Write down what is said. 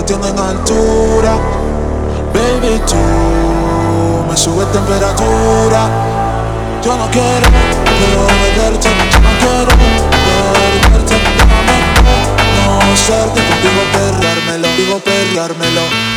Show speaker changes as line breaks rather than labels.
tienen altura. Baby, tú me subes temperatura. Yo no quiero, pero perderte. Yo no quiero perderte. Déjame conocerte, contigo perreármelo, digo perreármelo.